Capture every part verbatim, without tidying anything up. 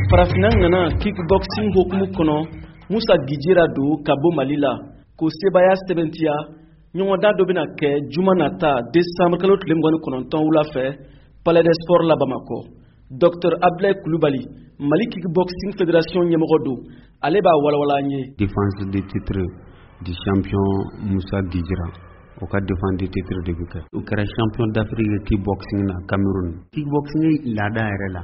farafina nana kickboxing hokumu kono Musa Gijera do Kabo Malila ko sebaya seventia nyonda do bina ke juma nata décembre kalo tlemgonu kononton wula fe Palais des Sports la Bamako. Docteur Ablaye Koulibaly Mali Kickboxing Fédération Nyemogodo Aleba Walawala nye défense des titres du champion Musa Gijera au cas défendre des titres de Buka au cas champion d'Afrique kickboxing na Cameroun kickboxing la dairela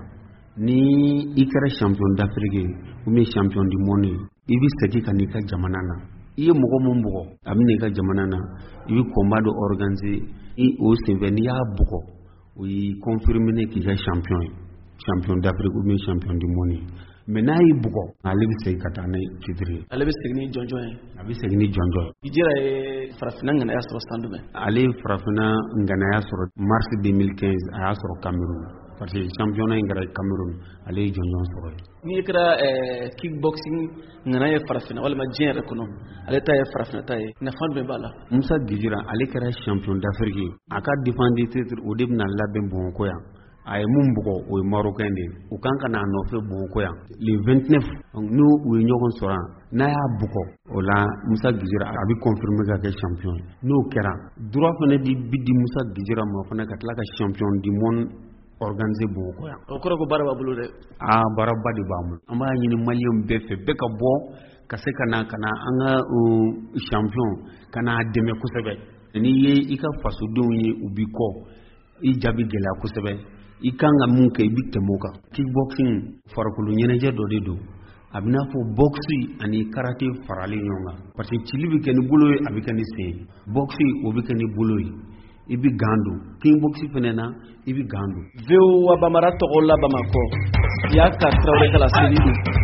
ni ikara champion d'Afrique ou bien champion du monde ibi sadi kanika jamanana iye mogo mumbo amine ka jamanana ibi combat do organiser i au souvenir buko oui confirmer ki est champion champion d'Afrique ou bien champion du monde maintenant il buko ali bi sey katane titre ali bi segni jonjo ali segni jonjo Gijera e farafina ngana ya soro sandume ali farafina ngana ya soro mars deux mille quinze a soro Cameroun parce que championnat ngara Cameroun ali jonjo soro ni kra eh, kickboxing ngana ya farafina wala ma jere kono ali ta ya farafina ta na fanbe bala Musa Gijera ali kra champion d'Afrique aka défendre titre au début na labem bon koya ay mumbuko o marocain de o kanka na no fe boko ya le vingt-neuf nous o ñokon sora na ya buko o la Musa Gijera abi confirmer ka ke champion no kera droit fene di bidi Musa Gijera mo fene ka tla ka champion du monde organisé boko ya o ko ko baraba bulu de ah baraba di bamul amba ñini malium be fe be ka bo ka se kana kana anga champion kana deme kusebe ni ye ika faso don ye ubi ko i jabi gela kusebe ikanga munke ibite moka kickboxing farakulu nyeneje do de do abina fo boxi ani karate farali nyonga parce que chilibi ken buloy abikani se boxi obikani buloy ibi gandu kickboxing fenena ibi gandu veo wa bamara to olla bamako ya ka trawle kala selidu